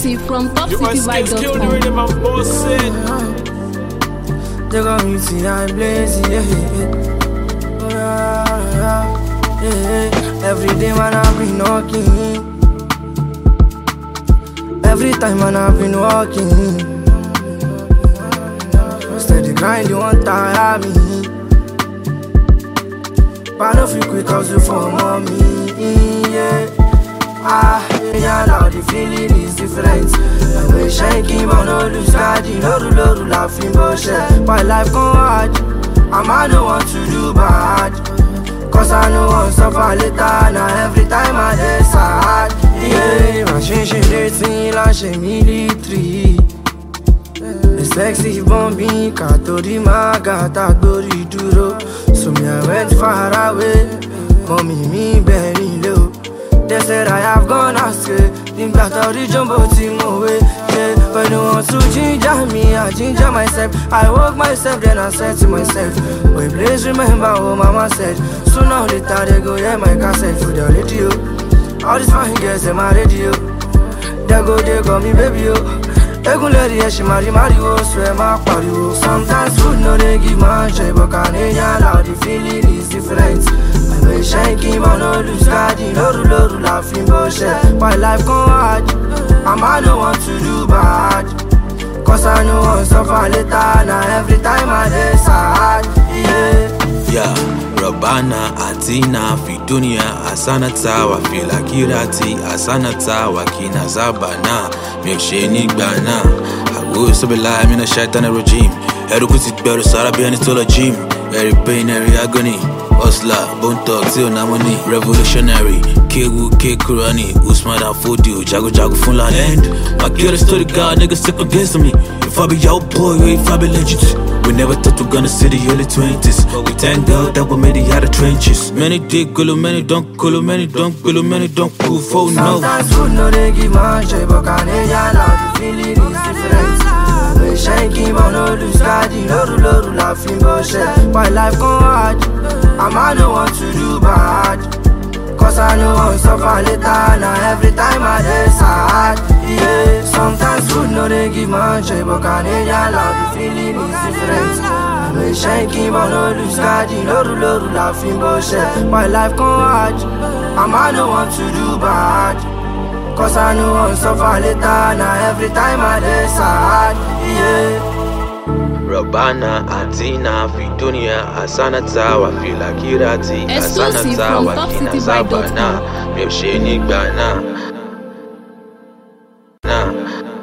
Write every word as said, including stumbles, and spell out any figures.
Exclusive from top city vibe dot com. They got me see I'm blazing, yeah, yeah, yeah, yeah. Every day man I've been knocking. Every time man I've been walking. Steady grind, you won't tire me. But no feel quick hustle for mommy, yeah. Ah, yeah, now the feeling is different. I wish I keep on no lose God, you know, no rule laughing bullshit. But life go hard, and I don't want to do bad. Cause I know I'll suffer later, now every time I decide. Yeah, my change dating, launch a military. The sexy bombing, Katori Magata, Dori Duro. So me I went far away, mommy me Benny low. They said I have gone astray, think that I'll reach jumbo team away. Yeah, but no one to ginger me, I ginger myself. I woke myself, then I said to myself, well, please remember what mama said. Sooner or later they go hear my cassette for the radio. All these fine girls in my radio, they go, they call me baby, oh. Egun lady, yeah, she marry, marry, oh, swear my party, oh. Sometimes food no they give my joy, but Canadian loud, the feeling is different. I wish I keep on no lose God, you know, no rule laughing bullshit. My life go hard, and I don't want to do bad. Cause I know I'll suffer later, now every time I decide, yeah. Yeah. Robana, Atina, Fidunia, Asana Tawa, Fila Kirati, Asana Tawa, Kina Zabana, Milkshake Bana. I will so be lying in a shaitan regime. Erukuti better, Sarabian is all a gym. Every pain, every agony. Osla, Bone Talk, Zio Namoni, Revolutionary, Kegu, Kekurani, Usman Fodi, Jago Jago Fulan end. My girl is to the God, niggas stick against me. If I be your boy, if I be legit. We never thought we gonna see the early twenties. We thank God that we made it out of trenches. Many dig gulu, many don't gulu, many don't gulu, many don't cool for no. Sometimes food no they give my joy, but Canadian loud, the feeling is different. I wish I keep on no lose God, you know, no rule laughing bullshit. My life go hard, and I don't want to do bad. Cause I know I'll suffer later, now every time I decide, yeah. Sometimes food no they give my joy, but Canadian loud, the feeling is different. I wish I keep on no lose God, you know, no rule laughing bullshit. My life go hard, and I don't want to do bad. Cause I know I'll suffer later, now every time I decide, yeah. Robana, Atina, Fidunia, Asana Tawa, Fila Kirati, Asana Tawa, Kina Zabana, Milkshake Bana.